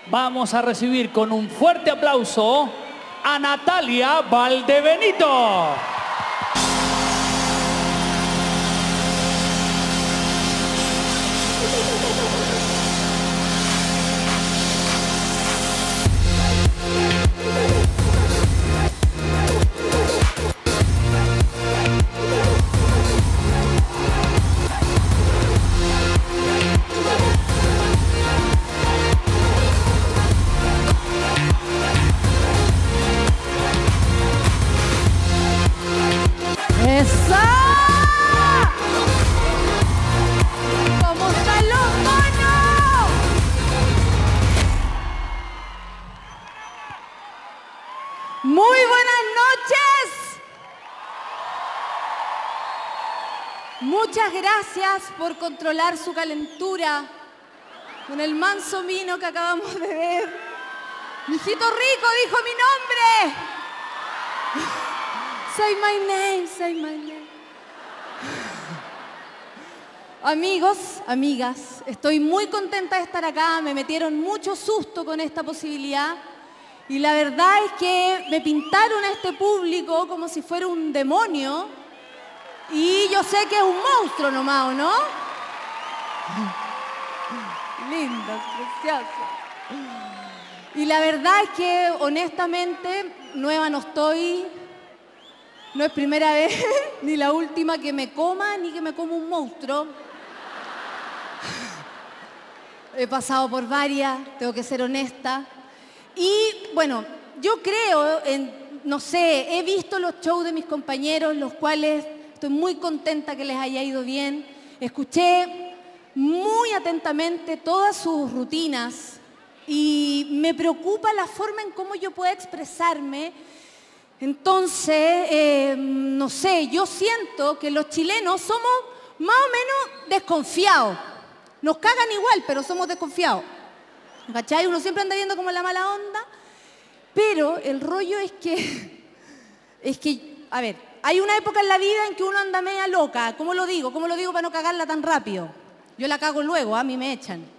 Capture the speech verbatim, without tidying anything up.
vamos a recibir con un fuerte aplauso a Natalia Valdebenito. Muy buenas noches. Muchas gracias por controlar su calentura con el manso vino que acabamos de ver. Mijito rico dijo mi nombre. Say my name, say my name. Amigos, amigas, estoy muy contenta de estar acá. Me metieron mucho susto con esta posibilidad. Y la verdad es que me pintaron a este público como si fuera un demonio. Y yo sé que es un monstruo nomás, ¿o no? Lindo, precioso. Y la verdad es que, honestamente, nueva no estoy. No es primera vez, ni la última que me coma, ni que me coma un monstruo. He pasado por varias, tengo que ser honesta. Y bueno, yo creo, en, no sé, he visto los shows de mis compañeros, los cuales estoy muy contenta que les haya ido bien. Escuché muy atentamente todas sus rutinas y me preocupa la forma en cómo yo pueda expresarme. Entonces, eh, no sé, yo siento que los chilenos somos más o menos desconfiados. Nos cagan igual, pero somos desconfiados. ¿Cachai? Uno siempre anda viendo como la mala onda, pero el rollo es que, es que, a ver, hay una época en la vida en que uno anda media loca. ¿Cómo lo digo? ¿Cómo lo digo para no cagarla tan rápido? Yo la cago luego, a mí me echan.